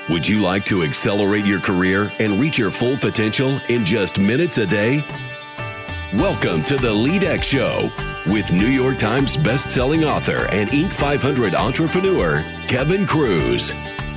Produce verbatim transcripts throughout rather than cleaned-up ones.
Would you like to accelerate your career and reach your full potential in just minutes a day? Welcome to the LeadX Show with New York Times best-selling author and Inc five hundred entrepreneur, Kevin Kruse.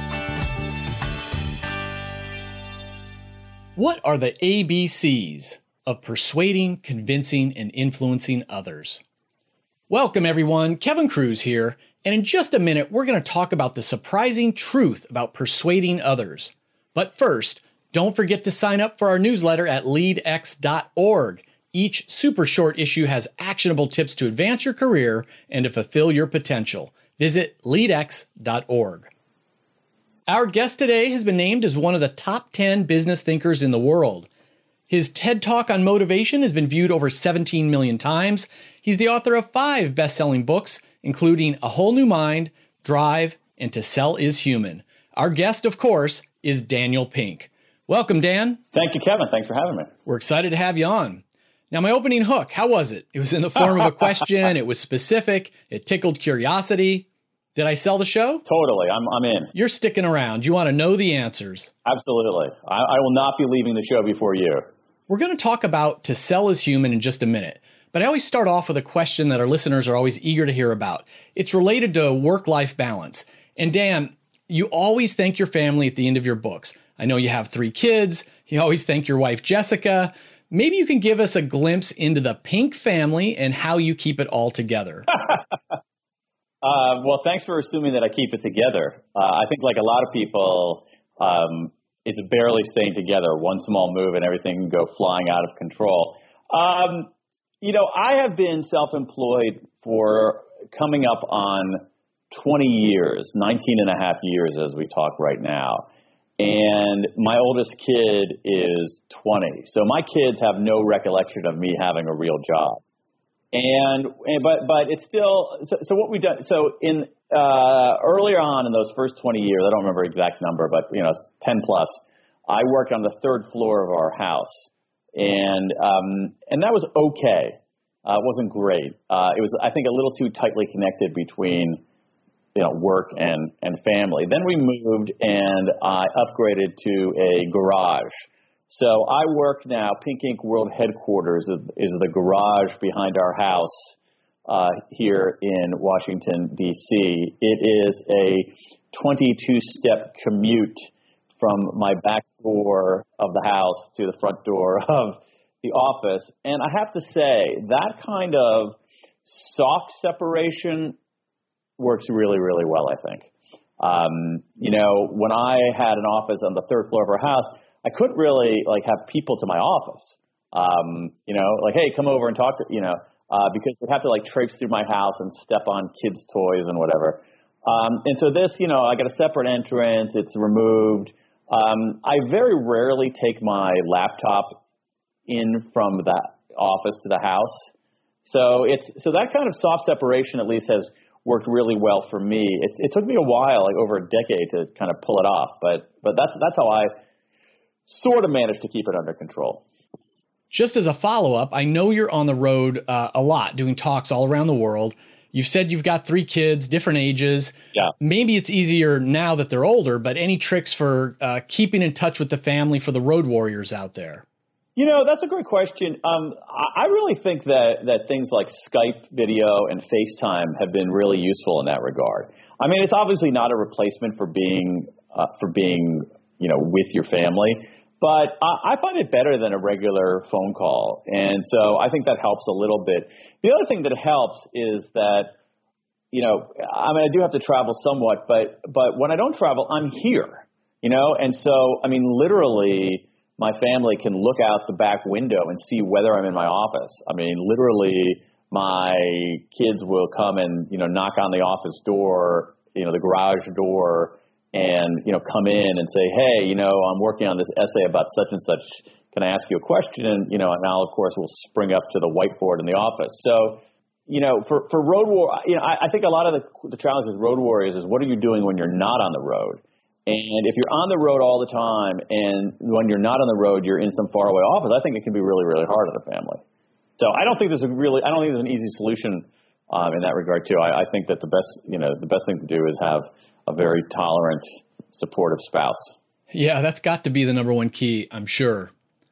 What are the A B Cs of persuading, convincing, and influencing others? Welcome, everyone. Kevin Kruse here. And in just a minute, we're going to talk about the surprising truth about persuading others. But first, don't forget to sign up for our newsletter at lead x dot org. Each super short issue has actionable tips to advance your career and to fulfill your potential. Visit lead x dot org. Our guest today has been named as one of the top ten business thinkers in the world. His TED Talk on motivation has been viewed over seventeen million times. He's the author of five best-selling books, including A Whole New Mind, Drive, and To Sell Is Human. Our guest, of course, is Daniel Pink. Welcome, Dan. Thank you, Kevin. Thanks for having me. We're excited to have you on. Now, my opening hook, how was it? It was in the form of a question. It was specific. It tickled curiosity. Did I sell the show? Totally. I'm I'm in. You're sticking around. You want to know the answers. Absolutely. I, I will not be leaving the show before you. We're going to talk about To Sell Is Human in just a minute. But I always start off with a question that our listeners are always eager to hear about. It's related to work-life balance. And Dan, you always thank your family at the end of your books. I know you have three kids. You always thank your wife, Jessica. Maybe you can give us a glimpse into the Pink family and how you keep it all together. uh, well, thanks for assuming that I keep it together. Uh, I think like a lot of people, um, it's barely staying together. One small move and everything can go flying out of control. Um, You know, I have been self-employed for coming up on twenty years, nineteen and a half years as we talk right now. And my oldest kid is twenty. So my kids have no recollection of me having a real job. And, and but but it's still, so, so what we've done, so in uh, earlier on in those first twenty years, I don't remember exact number, but, you know, ten plus, I worked on the third floor of our house. And um, and that was okay. Uh, it wasn't great. Uh, it was, I think, a little too tightly connected between, you know, work and, and family. Then we moved and I upgraded to a garage. So I work now, Pink Ink World Headquarters is, is the garage behind our house uh, here in Washington, D C. It is a twenty-two step commute from my back door of the house to the front door of the office. And I have to say, that kind of soft separation works really, really well, I think. Um, you know, when I had an office on the third floor of our house, I couldn't really like have people to my office. Um, you know, like, hey, come over and talk to, you know, uh, because they have to like traipse through my house and step on kids' toys and whatever. Um, and so this, you know, I got a separate entrance. It's removed. Um, I very rarely take my laptop in from the office to the house. So it's so that kind of soft separation at least has worked really well for me. It, it took me a while, like over a decade, to kind of pull it off. But but that's that's how I sort of managed to keep it under control. Just as a follow-up, I know you're on the road uh, a lot, doing talks all around the world. You've said you've got three kids, different ages. Yeah. Maybe it's easier now that they're older, but any tricks for uh, keeping in touch with the family for the road warriors out there? You know, that's a great question. Um, I really think that, that things like Skype video and FaceTime have been really useful in that regard. I mean, it's obviously not a replacement for being uh, for being, you know, with your family, but I, I find it better than a regular phone call. And so I think that helps a little bit. The other thing that helps is that, you know, I mean, I do have to travel somewhat, but but when I don't travel, I'm here, you know, and so, I mean, literally, my family can look out the back window and see whether I'm in my office. I mean, literally, my kids will come and, you know, knock on the office door, you know, the garage door, and, you know, come in and say, hey, you know, I'm working on this essay about such and such. Can I ask you a question? And, you know, and I'll, of course, will spring up to the whiteboard in the office. So, you know, for, for road war, you know, I, I think a lot of the, the challenge with road warriors is what are you doing when you're not on the road? And if you're on the road all the time and when you're not on the road, you're in some faraway office, I think it can be really, really hard on a family. So I don't think there's a really, I don't think there's an easy solution um, in that regard too. I, I think that the best, you know, the best thing to do is have a very tolerant supportive spouse. Yeah, that's got to be the number one key, I'm sure.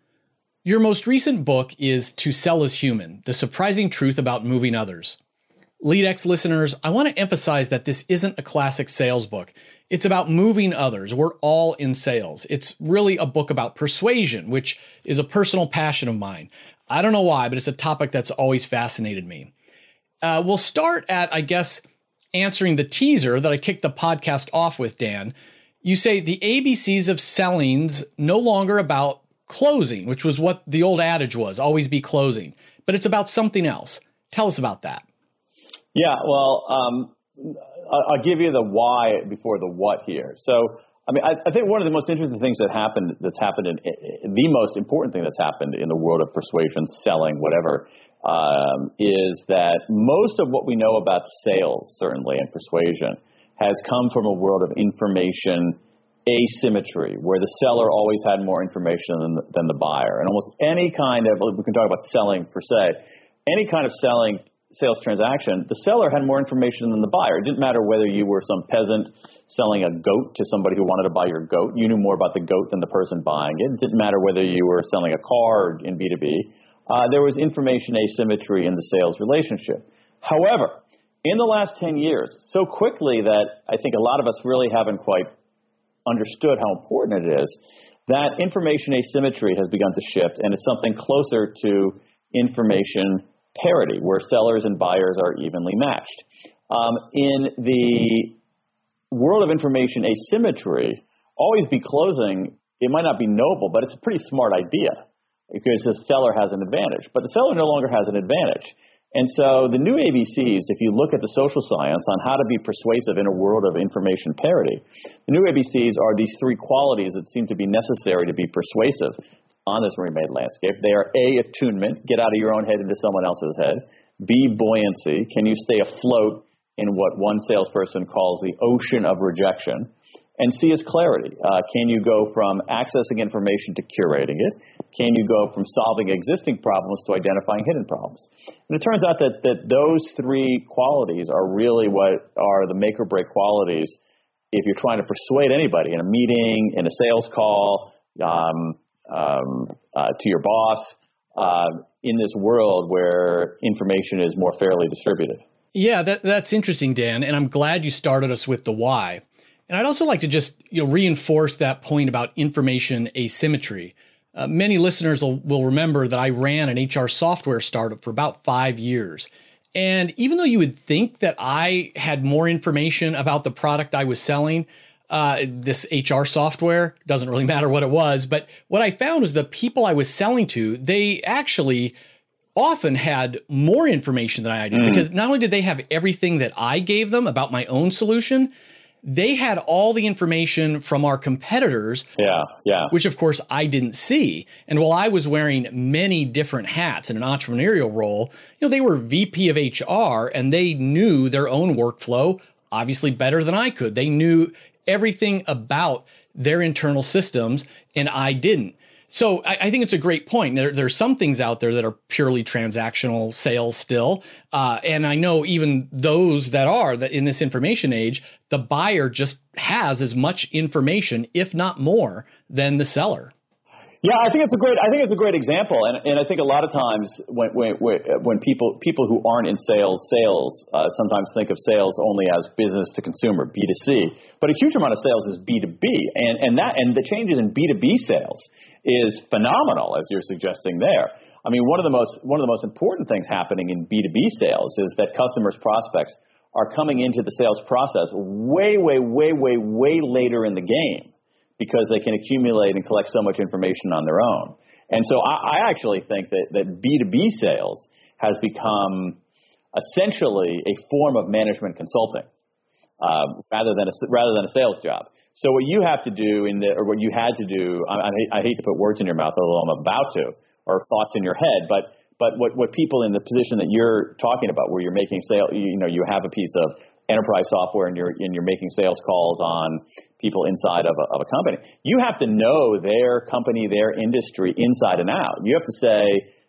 Your most recent book is To Sell is Human, The Surprising Truth About Moving Others. LeadX listeners, I want to emphasize that this isn't a classic sales book. It's about moving others. We're all in sales. It's really a book about persuasion, which is a personal passion of mine. I don't know why, but it's a topic that's always fascinated me. Uh, we'll start at, I guess, answering the teaser that I kicked the podcast off with, Dan. You say the A B Cs of selling's no longer about closing, which was what the old adage was, always be closing, but it's about something else. Tell us about that. Yeah, well, um, I'll give you the why before the what here. So, I mean, I, I think one of the most interesting things that happened, that's happened in, the most important thing that's happened in the world of persuasion, selling, whatever, um, is that most of what we know about sales, certainly, and persuasion, has come from a world of information asymmetry, where the seller always had more information than the, than the buyer. And almost any kind of, we can talk about selling per se, any kind of selling sales transaction, the seller had more information than the buyer. It didn't matter whether you were some peasant selling a goat to somebody who wanted to buy your goat. You knew more about the goat than the person buying it. It didn't matter whether you were selling a car in B two B. Uh, there was information asymmetry in the sales relationship. However, in the last ten years, so quickly that I think a lot of us really haven't quite understood how important it is, that information asymmetry has begun to shift, and it's something closer to information parity, where sellers and buyers are evenly matched. Um, in the world of information asymmetry, always be closing, it might not be noble, but it's a pretty smart idea because the seller has an advantage. But the seller no longer has an advantage. And so the new A B Cs, if you look at the social science on how to be persuasive in a world of information parity, the new A B Cs are these three qualities that seem to be necessary to be persuasive on this remade landscape. They are A, attunement, get out of your own head into someone else's head. B, buoyancy, can you stay afloat in what one salesperson calls the ocean of rejection? And C is clarity. Uh, can you go from accessing information to curating it? Can you go from solving existing problems to identifying hidden problems? And it turns out that, that those three qualities are really what are the make or break qualities if you're trying to persuade anybody in a meeting, in a sales call, um, Um, uh, to your boss uh, in this world where information is more fairly distributed. Yeah, that, that's interesting, Dan. And I'm glad you started us with the why. And I'd also like to just you know reinforce that point about information asymmetry. Uh, many listeners will, will remember that I ran an H R software startup for about five years. And even though you would think that I had more information about the product I was selling, Uh, this H R software, doesn't really matter what it was, but what I found was the people I was selling to, they actually often had more information than I did, mm. because not only did they have everything that I gave them about my own solution, they had all the information from our competitors, yeah, yeah, which of course I didn't see. And while I was wearing many different hats in an entrepreneurial role, you know, they were V P of H R and they knew their own workflow obviously better than I could. They knew everything about their internal systems, and I didn't. So I, I think it's a great point. There, there's some things out there that are purely transactional sales still. Uh, and I know even those that are that in this information age, the buyer just has as much information, if not more, than the seller. Yeah, I think it's a great. I think it's a great example, and and I think a lot of times when when when people people who aren't in sales sales uh, sometimes think of sales only as business to consumer, B two C, but a huge amount of sales is B two B, and and that and the changes in B two B sales is phenomenal, as you're suggesting there. I mean, one of the most one of the most important things happening in B two B sales is that customers, prospects are coming into the sales process way way way way way later in the game, because they can accumulate and collect so much information on their own. And so I, I actually think that, that B two B sales has become essentially a form of management consulting uh, rather than a, rather than a sales job. So what you have to do in the, or what you had to do, I, I, hate, I hate to put words in your mouth, although I'm about to, or thoughts in your head, but but what, what people in the position that you're talking about, where you're making sale, you, you know, you have a piece of enterprise software and you're and you're making sales calls on people inside of a, of a company, you have to know their company, their industry inside and out. You have to say,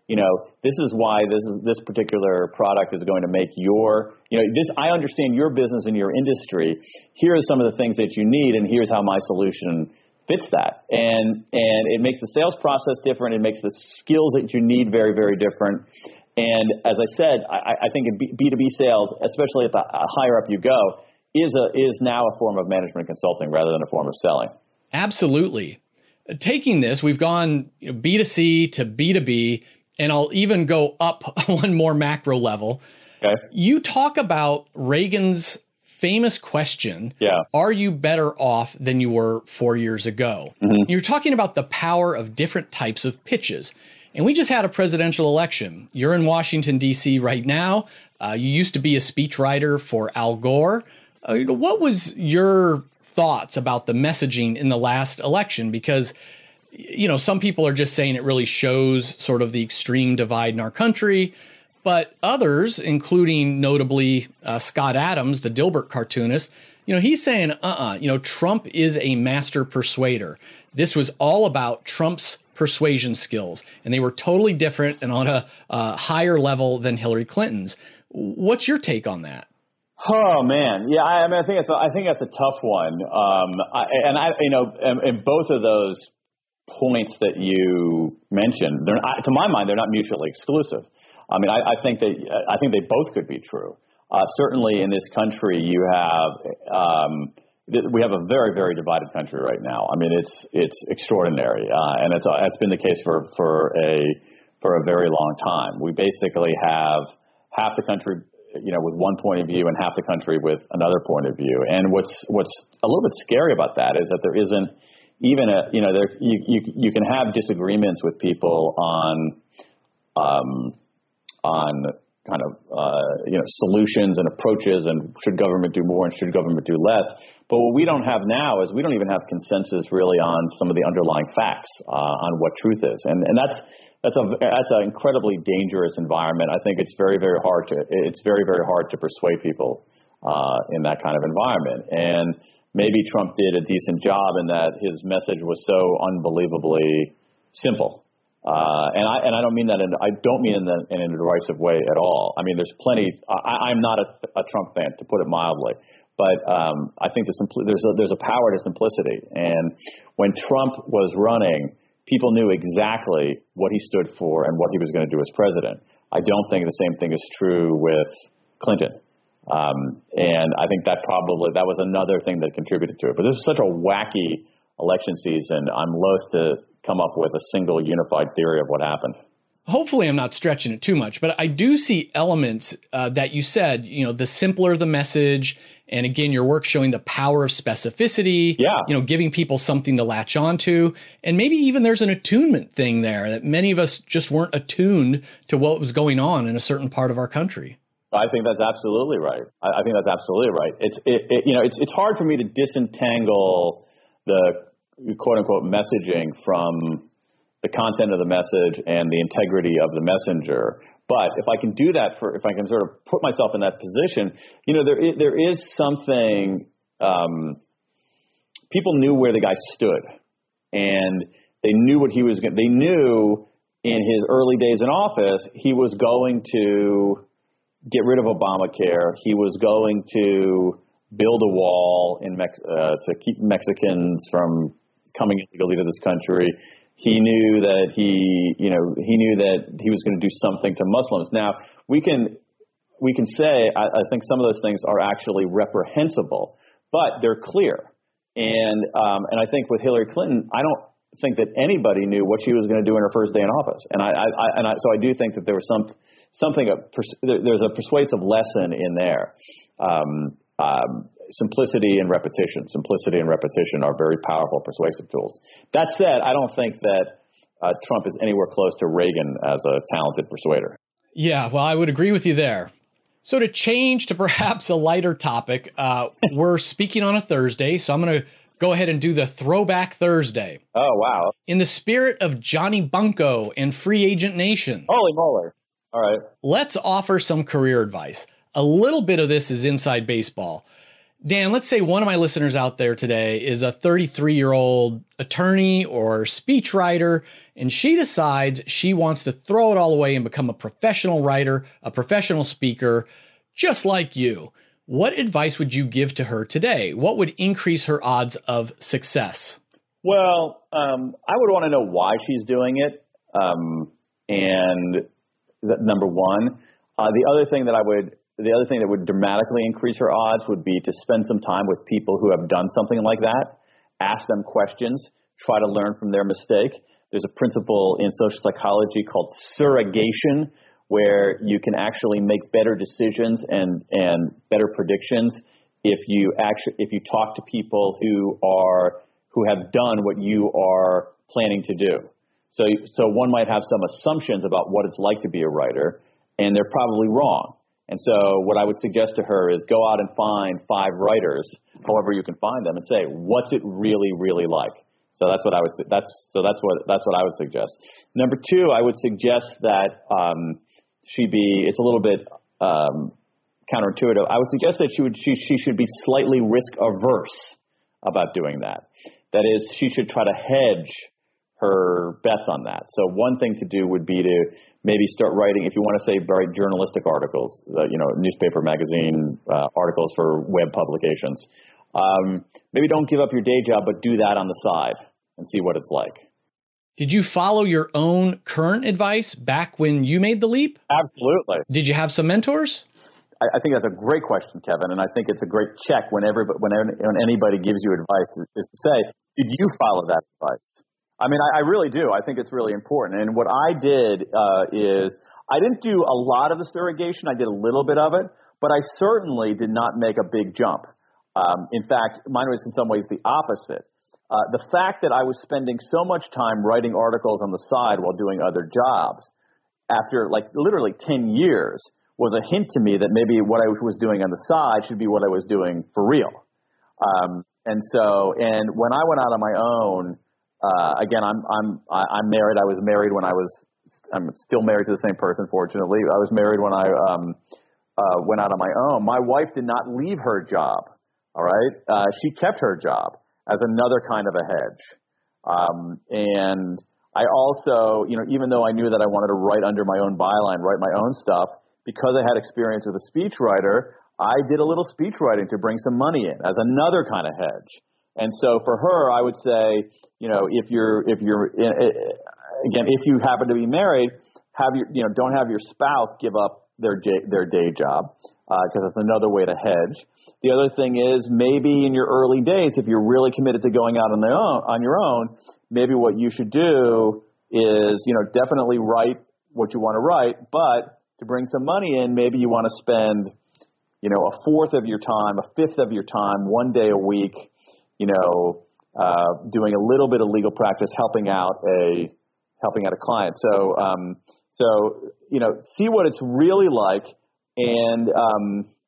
you know, this is why this is this particular product is going to make your, you know, this, I understand your business and your industry. Here are some of the things that you need, and here's how my solution fits that. And and it makes the sales process different. It makes the skills that you need very, very different. And as I said, I, I think in B two B sales, especially at the higher up you go, is a is now a form of management consulting rather than a form of selling. Absolutely. Taking this, we've gone you know, B two C to B two B, and I'll even go up one more macro level. Okay. You talk about Reagan's famous question, yeah. Are you better off than you were four years ago? Mm-hmm. You're talking about the power of different types of pitches. And we just had a presidential election. You're in Washington, D C right now. Uh, you used to be a speechwriter for Al Gore. Uh, what was your thoughts about the messaging in the last election? Because, you know, some people are just saying it really shows sort of the extreme divide in our country. But others, including notably uh, Scott Adams, the Dilbert cartoonist, you know, he's saying, uh-uh, you know, Trump is a master persuader. This was all about Trump's persuasion skills, and they were totally different and on a uh, higher level than Hillary Clinton's. What's your take on that? Oh man, yeah, I, I mean, I think it's a, I think that's a tough one, um, I, and I, you know, in, in both of those points that you mentioned, they're not, to my mind, they're not mutually exclusive. I mean, I, I think they, I think they both could be true. Uh, certainly, in this country, you have. Um, We have a very, very divided country right now. I mean, it's it's extraordinary, uh, and it's uh, it's been the case for, for a for a very long time. We basically have half the country, you know, with one point of view, and half the country with another point of view. And what's what's a little bit scary about that is that there isn't even a you know there you you, you can have disagreements with people on um, on. kind of, uh, you know, solutions and approaches, and should government do more and should government do less. But what we don't have now is we don't even have consensus really on some of the underlying facts uh, on what truth is. And and that's that's a that's an incredibly dangerous environment. I think it's very, very hard to it's very, very hard to persuade people uh, in that kind of environment. And maybe Trump did a decent job in that his message was so unbelievably simple. Uh, and I and I don't mean that in, I don't mean in, the, in a derisive way at all. I mean, there's plenty. I, I'm not a, a Trump fan, to put it mildly, but um, I think the simpli- there's a, there's a power to simplicity. And when Trump was running, people knew exactly what he stood for and what he was going to do as president. I don't think the same thing is true with Clinton. Um, and I think that probably that was another thing that contributed to it. But this is such a wacky election season. I'm loath to come up with a single unified theory of what happened. Hopefully I'm not stretching it too much, but I do see elements uh, that you said, you know, the simpler the message, and again, your work showing the power of specificity, yeah. you know, giving people something to latch onto, and maybe even there's an attunement thing there that many of us just weren't attuned to what was going on in a certain part of our country. I think that's absolutely right. I, I think that's absolutely right. It's, it, it, you know, it's, it's hard for me to disentangle the quote unquote messaging from the content of the message and the integrity of the messenger. But if I can do that for, if I can sort of put myself in that position, you know, there is, there is something, um, people knew where the guy stood, and they knew what he was going to, they knew in his early days in office, he was going to get rid of Obamacare. He was going to build a wall in Mex- uh, to keep Mexicans from coming illegally to this country. He knew that he, you know, he knew that he was going to do something to Muslims. Now we can, we can say, I, I think some of those things are actually reprehensible, but they're clear. And, um, and I think with Hillary Clinton, I don't think that anybody knew what she was going to do in her first day in office. And I, I, I and I, so I do think that there was some, something, a pers- there's a persuasive lesson in there. Um, um, Simplicity and repetition. Simplicity and repetition are very powerful persuasive tools. That said, I don't think that uh, Trump is anywhere close to Reagan as a talented persuader. Yeah, well, I would agree with you there. So to change to perhaps a lighter topic, uh, we're speaking on a Thursday, so I'm going to go ahead and do the Throwback Thursday. Oh, wow. In the spirit of Johnny Bunko and Free Agent Nation. Holy moly. All right. Let's offer some career advice. A little bit of this is inside baseball. Dan, let's say one of my listeners out there today is a thirty-three-year-old attorney or speechwriter, and she decides she wants to throw it all away and become a professional writer, a professional speaker, just like you. What advice would you give to her today? What would increase her odds of success? Well, um, I would want to know why she's doing it. Um, and th- number one, uh, the other thing that I would The other thing that would dramatically increase her odds would be to spend some time with people who have done something like that, ask them questions, try to learn from their mistake. There's a principle in social psychology called surrogation, where you can actually make better decisions and, and better predictions if you actually if you talk to people who are who have done what you are planning to do. So so one might have some assumptions about what it's like to be a writer, and they're probably wrong. And so what I would suggest to her is go out and find five writers, however you can find them, and say, what's it really, really like? So that's what I would that's so that's what that's what I would suggest. Number two, I would suggest that um, she be it's a little bit um, counterintuitive. I would suggest that she would she she should be slightly risk averse about doing that. That is, she should try to hedge her bets on that. So one thing to do would be to maybe start writing, if you want to say write journalistic articles, uh, you know, newspaper, magazine uh, articles for web publications. Um, maybe don't give up your day job, but do that on the side and see what it's like. Did you follow your own current advice back when you made the leap? Absolutely. Did you have some mentors? I, I think that's a great question, Kevin, and I think it's a great check whenever when, when anybody gives you advice is to say, did you follow that advice? I mean, I, I really do. I think it's really important. And what I did uh, is I didn't do a lot of the surrogation. I did a little bit of it, but I certainly did not make a big jump. Um, in fact, mine was in some ways the opposite. Uh, the fact that I was spending so much time writing articles on the side while doing other jobs after like literally ten years was a hint to me that maybe what I was doing on the side should be what I was doing for real. Um, and so, and when I went out on my own, Uh, again, I'm I'm I'm married. I was married when I was. I'm still married to the same person. Fortunately, I was married when I um, uh, went out on my own. My wife did not leave her job. All right, uh, she kept her job as another kind of a hedge. Um, and I also, you know, even though I knew that I wanted to write under my own byline, write my own stuff, because I had experience with a speechwriter, I did a little speechwriting to bring some money in as another kind of hedge. And so for her, I would say, you know, if you're, if you're, again, if you happen to be married, have your, you know, don't have your spouse give up their j- their day job, because uh, that's another way to hedge. The other thing is maybe in your early days, if you're really committed to going out on their own, on your own, maybe what you should do is, you know, definitely write what you want to write, but to bring some money in, maybe you want to spend, you know, a fourth of your time, a fifth of your time, one day a week, you know, uh, doing a little bit of legal practice, helping out a helping out a client. So, um, so you know, see what it's really like, and um,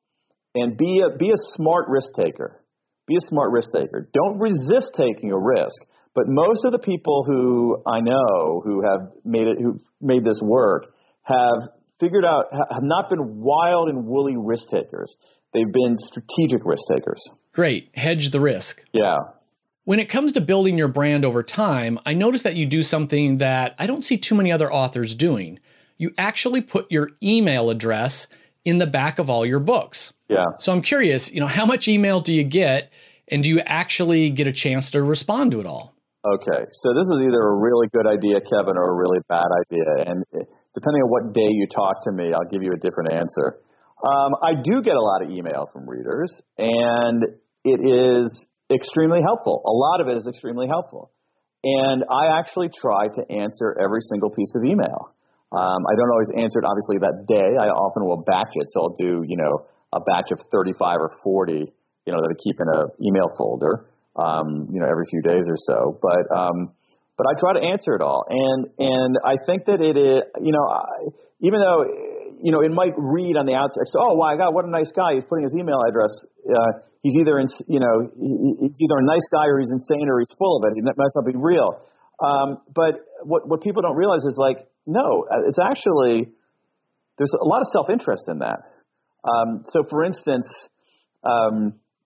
and be a be a smart risk taker. Be a smart risk taker. Don't resist taking a risk. But most of the people who I know who have made it, who made this work, have figured out have not been wild and woolly risk takers. They've been strategic risk takers. Great. Hedge the risk. Yeah. When it comes to building your brand over time, I notice that you do something that I don't see too many other authors doing. You actually put your email address in the back of all your books. Yeah. So I'm curious, you know, how much email do you get, and do you actually get a chance to respond to it all? Okay. So this is either a really good idea, Kevin, or a really bad idea. And depending on what day you talk to me, I'll give you a different answer. Um, I do get a lot of email from readers, and it is extremely helpful. A lot of it is extremely helpful. And I actually try to answer every single piece of email. Um, I don't always answer it, obviously, that day. I often will batch it. So I'll do, you know, a batch of thirty-five or forty, you know, that I keep in an email folder, um, you know, every few days or so. But um, but I try to answer it all. And, and I think that it is, you know, I, even though, you know, it might read on the outside, so, oh, my God, what a nice guy. He's putting his email address. Uh, he's either, in, you know, he's either a nice guy or he's insane or he's full of it. It must not be real. Um, but what, what people don't realize is, like, no, it's actually, there's a lot of self-interest in that. Um, so, for instance, um,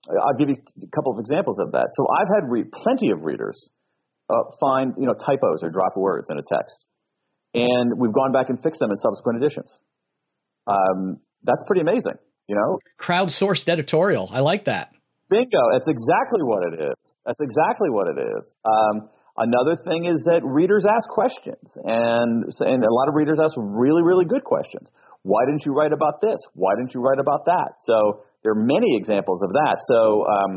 I'll give you a couple of examples of that. So I've had re- plenty of readers uh, find, you know, typos or drop words in a text, and we've gone back and fixed them in subsequent editions. Um, that's pretty amazing, you know? Crowdsourced editorial. I like that. Bingo. That's exactly what it is. That's exactly what it is. Um, another thing is that readers ask questions, and, and a lot of readers ask really, really good questions. Why didn't you write about this? Why didn't you write about that? So there are many examples of that. So, um,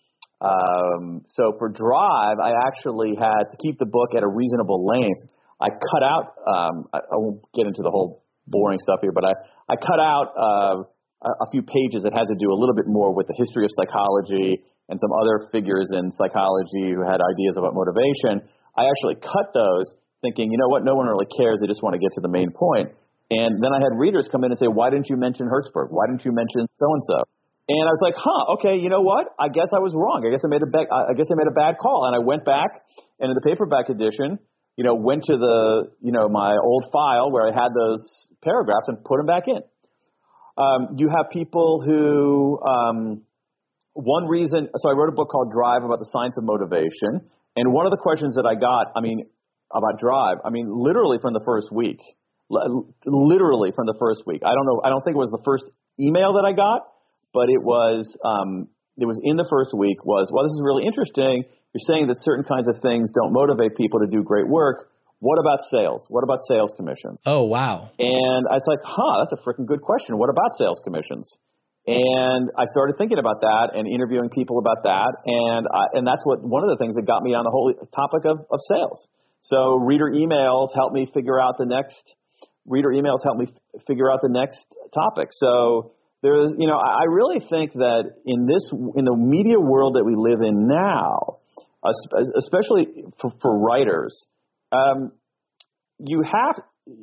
um, so for Drive, I actually had to keep the book at a reasonable length. I cut out, um, I, I won't get into the whole boring stuff here, but I, I cut out uh, a, a few pages that had to do a little bit more with the history of psychology and some other figures in psychology who had ideas about motivation. I actually cut those thinking, you know what, no one really cares. They just want to get to the main point. And then I had readers come in and say, why didn't you mention Hertzberg? Why didn't you mention so-and-so? And I was like, huh, okay, you know what? I guess I was wrong. I guess I made a ba- I guess I made a bad call. And I went back, and in the paperback edition, you know, went to the, you know, my old file where I had those paragraphs and put them back in. Um, you have people who, um, one reason, so I wrote a book called Drive about the science of motivation. And one of the questions that I got, I mean, about Drive, I mean, literally from the first week, literally from the first week. I don't know. I don't think it was the first email that I got, but it was, um, it was in the first week was, well, this is really interesting. You're saying that certain kinds of things don't motivate people to do great work. What about sales? What about sales commissions? Oh, wow. And I was like, huh, that's a freaking good question. What about sales commissions? And I started thinking about that and interviewing people about that. And I, and that's what, one of the things that got me on the whole topic of, of sales. So reader emails helped me figure out the next, reader emails helped me f- figure out the next topic. So there's, you know, I really think that in this, in the media world that we live in now, especially for, for writers, um, you have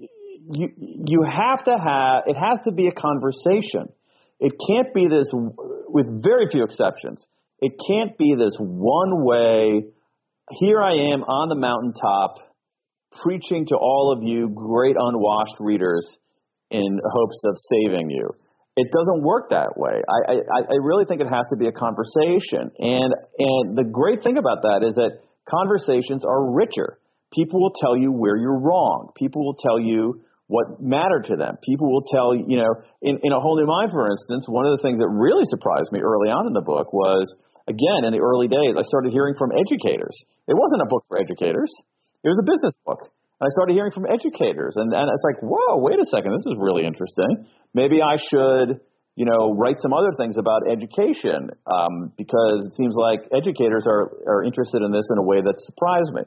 you you have to have it has to be a conversation. It can't be this, with very few exceptions. It can't be this one way. Here I am on the mountaintop, preaching to all of you great unwashed readers in hopes of saving you. It doesn't work that way. I, I, I really think it has to be a conversation. And and the great thing about that is that conversations are richer. People will tell you where you're wrong. People will tell you what mattered to them. People will tell you, you know, in, in A Whole New Mind, for instance, one of the things that really surprised me early on in the book was, again, in the early days, I started hearing from educators. It wasn't a book for educators. It was a business book. And I started hearing from educators. And, and it's like, whoa, wait a second. This is really interesting. Maybe I should, you know, write some other things about education um, because it seems like educators are, are interested in this in a way that surprised me.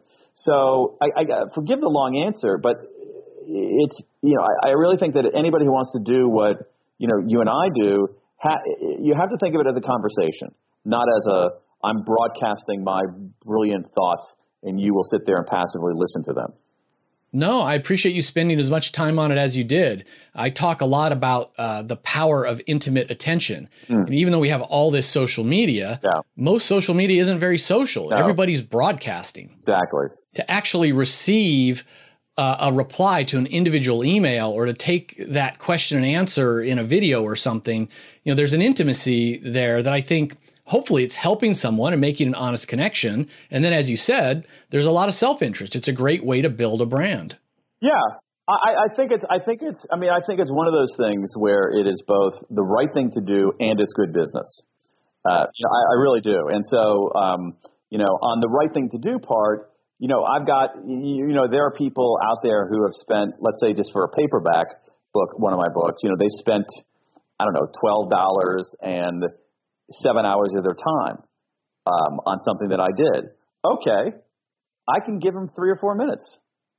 So I, I forgive the long answer, but it's, you know, I, I really think that anybody who wants to do what, you know, you and I do, ha- you have to think of it as a conversation, not as a, I'm broadcasting my brilliant thoughts and you will sit there and passively listen to them. No, I appreciate you spending as much time on it as you did. I talk a lot about uh, the power of intimate attention. Mm. And even though we have all this social media, yeah. most social media isn't very social. No. Everybody's broadcasting. Exactly. To actually receive uh, a reply to an individual email or to take that question and answer in a video or something, you know, there's an intimacy there that I think hopefully it's helping someone and making an honest connection. And then, as you said, there's a lot of self-interest. It's a great way to build a brand. Yeah, I, I think it's, I think it's, I mean, I think it's one of those things where it is both the right thing to do and it's good business. Uh, you know, I, I really do. And so, um, you know, on the right thing to do part, you know, I've got, you know, there are people out there who have spent, let's say just for a paperback book, one of my books, you know, they spent, I don't know, twelve dollars and seven hours of their time um, on something that I did. Okay, I can give them three or four minutes.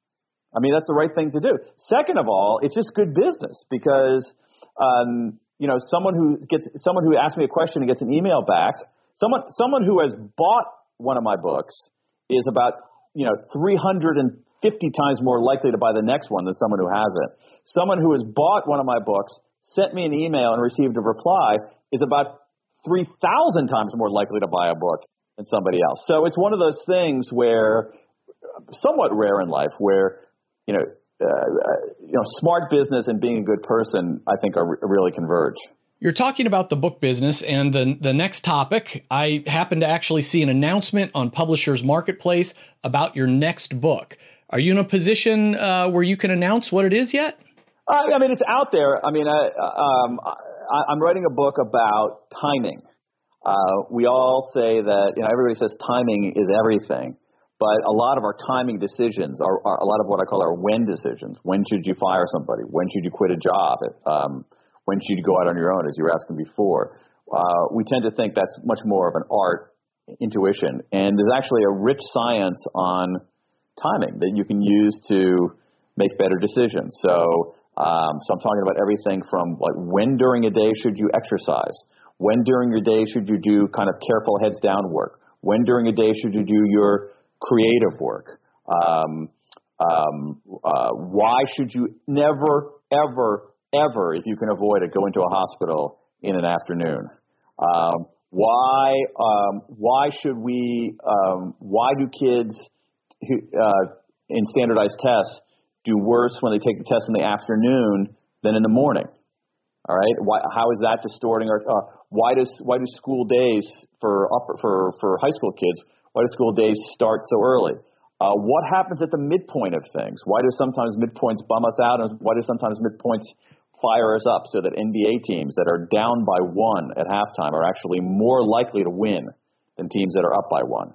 I mean, that's the right thing to do. Second of all, it's just good business because, um, you know, someone who gets someone who asks me a question and gets an email back, someone someone who has bought one of my books is about, you know, three hundred fifty times more likely to buy the next one than someone who hasn't. Someone who has bought one of my books, sent me an email and received a reply is about three thousand times more likely to buy a book than somebody else. So it's one of those things where, somewhat rare in life, where, you know, uh, you know, smart business and being a good person, I think, are re- really converge. You're talking about the book business, and the, the next topic, I happen to actually see an announcement on Publishers Marketplace about your next book. Are you in a position uh, where you can announce what it is yet? Uh, I mean, it's out there. I mean, I, um, I, I'm writing a book about timing. Uh, we all say that, you know, everybody says timing is everything, but a lot of our timing decisions are, are a lot of what I call our when decisions. When should you fire somebody? When should you quit a job? Um, when should you go out on your own, as you were asking before? Uh, we tend to think that's much more of an art, intuition, and there's actually a rich science on timing that you can use to make better decisions. So, um, so I'm talking about everything from like when during a day should you exercise? When during your day should you do kind of careful heads down work? When during a day should you do your creative work? Um, um, uh, why should you never, ever, ever, if you can avoid it, go into a hospital in an afternoon? Um, why, um, why should we, um, why do kids who, uh, in standardized tests do worse when they take the test in the afternoon than in the morning? All right. Why, how is that distorting our, uh, why does, why do school days for upper, for, for high school kids, why do school days start so early? Uh, what happens at the midpoint of things? Why do sometimes midpoints bum us out, and why do sometimes midpoints fire us up so that N B A teams that are down by one at halftime are actually more likely to win than teams that are up by one?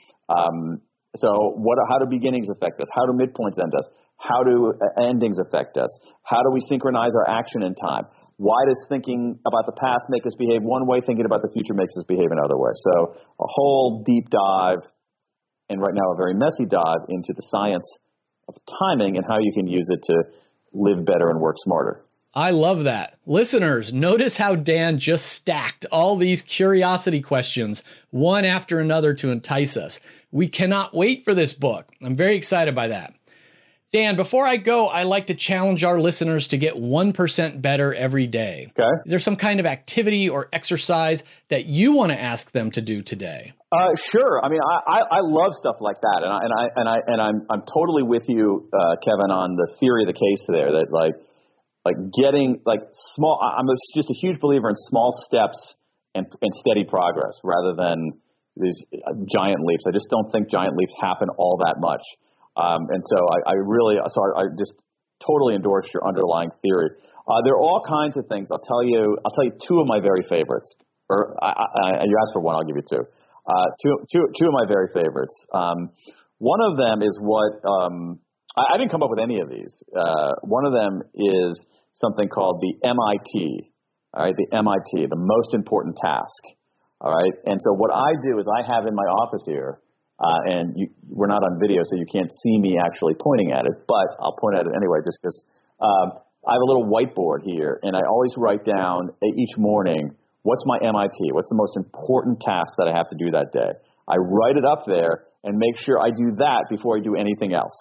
Um, so what, how do beginnings affect us? How do midpoints end us? How do endings affect us? How do we synchronize our action in time? Why does thinking about the past make us behave one way, thinking about the future makes us behave another way? So a whole deep dive, and right now a very messy dive, into the science of timing and how you can use it to live better and work smarter. I love that. Listeners, notice how Dan just stacked all these curiosity questions, one after another, to entice us. We cannot wait for this book. I'm very excited by that. Dan, before I go, I like to challenge our listeners to get one percent better every day. Okay. Is there some kind of activity or exercise that you want to ask them to do today? Uh, sure. I mean, I, I, I love stuff like that, and I and I and I and I'm I'm totally with you, uh, Kevin, on the theory of the case there. That like like getting like small. I'm just a huge believer in small steps and and steady progress rather than these giant leaps. I just don't think giant leaps happen all that much. Um, and so I, I really, so I, I just totally endorse your underlying theory. Uh, there are all kinds of things. I'll tell you, I'll tell you two of my very favorites. Or I, I, you asked for one, I'll give you two. Uh, two, two, two of my very favorites. Um, one of them is what um, I, I didn't come up with any of these. Uh, one of them is something called the M I T. All right, the M I T, the most important task. All right, and so what I do is I have in my office here. Uh, and you, we're not on video, so you can't see me actually pointing at it, but I'll point at it anyway just because um, I have a little whiteboard here, and I always write down each morning, what's my M I T? What's the most important task that I have to do that day? I write it up there and make sure I do that before I do anything else.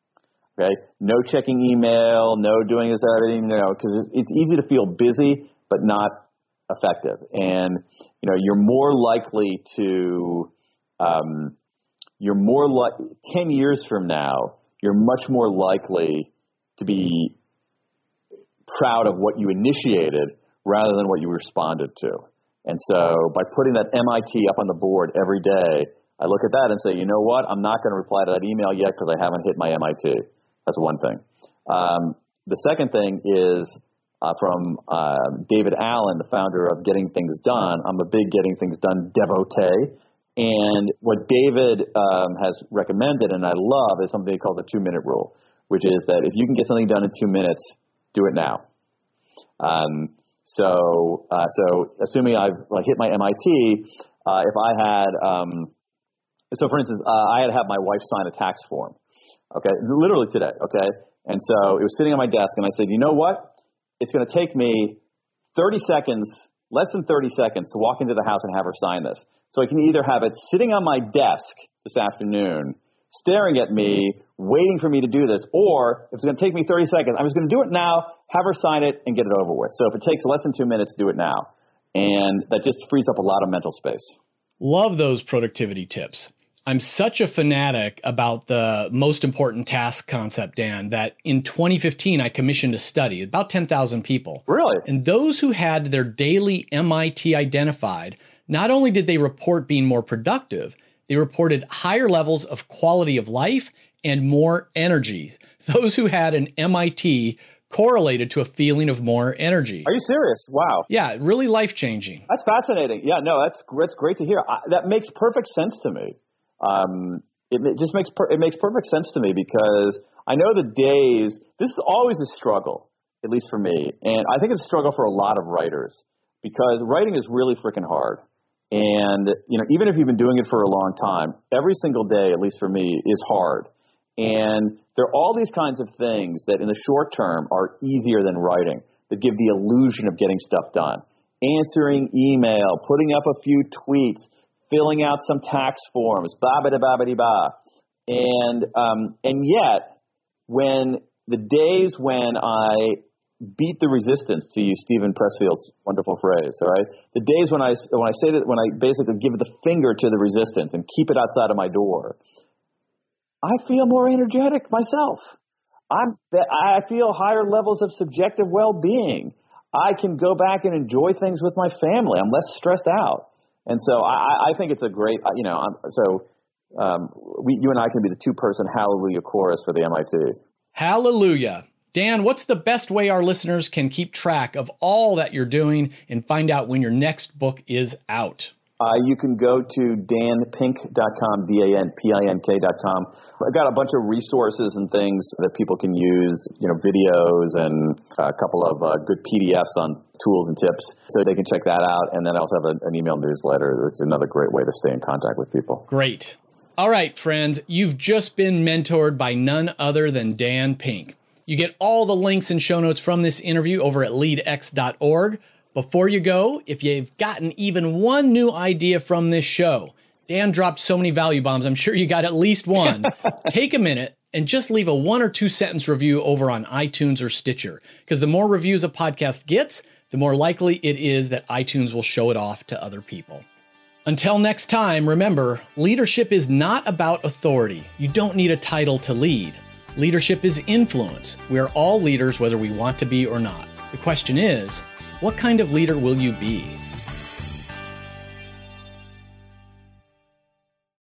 Okay? No checking email, no doing this, everything, you know, because it's easy to feel busy but not effective. And, you know, you're more likely to... Um, You're more like ten years from now, you're much more likely to be proud of what you initiated rather than what you responded to. And so by putting that M I T up on the board every day, I look at that and say, you know what? I'm not going to reply to that email yet because I haven't hit my M I T. That's one thing. Um, the second thing is uh, from uh, David Allen, the founder of Getting Things Done. I'm a big Getting Things Done devotee. And what David um, has recommended, and I love, is something called the two-minute rule, which is that if you can get something done in two minutes, do it now. Um, so, uh, so assuming I've like hit my M I T, uh, if I had, um, so for instance, uh, I had to have my wife sign a tax form, okay, literally today, okay, and so it was sitting on my desk, and I said, you know what? It's going to take me thirty seconds, less than thirty seconds, to walk into the house and have her sign this. So I can either have it sitting on my desk this afternoon, staring at me, waiting for me to do this, or if it's going to take me thirty seconds, I'm just going to do it now, have her sign it, and get it over with. So if it takes less than two minutes, do it now. And that just frees up a lot of mental space. Love those productivity tips. I'm such a fanatic about the most important task concept, Dan, that in twenty fifteen, I commissioned a study, about ten thousand people. Really? And those who had their daily M I T identified, not only did they report being more productive, they reported higher levels of quality of life and more energy. Those who had an M I T correlated to a feeling of more energy. Are you serious? Wow. Yeah, really life-changing. That's fascinating. Yeah, no, that's that's great to hear. I, that makes perfect sense to me. Um, it, it just makes per, it makes perfect sense to me because I know the days. This is always a struggle, at least for me, and I think it's a struggle for a lot of writers because writing is really freaking hard. And you know, even if you've been doing it for a long time, every single day, at least for me, is hard. And there are all these kinds of things that in the short term are easier than writing, that give the illusion of getting stuff done. Answering email, putting up a few tweets, filling out some tax forms, ba-ba-da-ba-ba-dee-ba. And, um, and yet, when the days when I beat the resistance, to use Stephen Pressfield's wonderful phrase, all right, the days when I, when I say that, when I basically give the finger to the resistance and keep it outside of my door, I feel more energetic myself. I'm, I feel higher levels of subjective well-being. I can go back and enjoy things with my family. I'm less stressed out. And so I, I think it's a great, you know, I'm, so um, we, you and I can be the two-person hallelujah chorus for the M I T. Hallelujah. Dan, what's the best way our listeners can keep track of all that you're doing and find out when your next book is out? Uh, you can go to dan pink dot com, D A N P I N K dot com. I've got a bunch of resources and things that people can use, you know, videos and a couple of uh, good P D Fs on tools and tips, so they can check that out. And then I also have a, an email newsletter. It's another great way to stay in contact with people. Great. All right, friends, you've just been mentored by none other than Dan Pink. You get all the links and show notes from this interview over at lead x dot org. Before you go, if you've gotten even one new idea from this show, Dan dropped so many value bombs, I'm sure you got at least one. Take a minute and just leave a one or two sentence review over on iTunes or Stitcher, because the more reviews a podcast gets, the more likely it is that iTunes will show it off to other people. Until next time, remember, leadership is not about authority. You don't need a title to lead. Leadership is influence. We are all leaders, whether we want to be or not. The question is, what kind of leader will you be?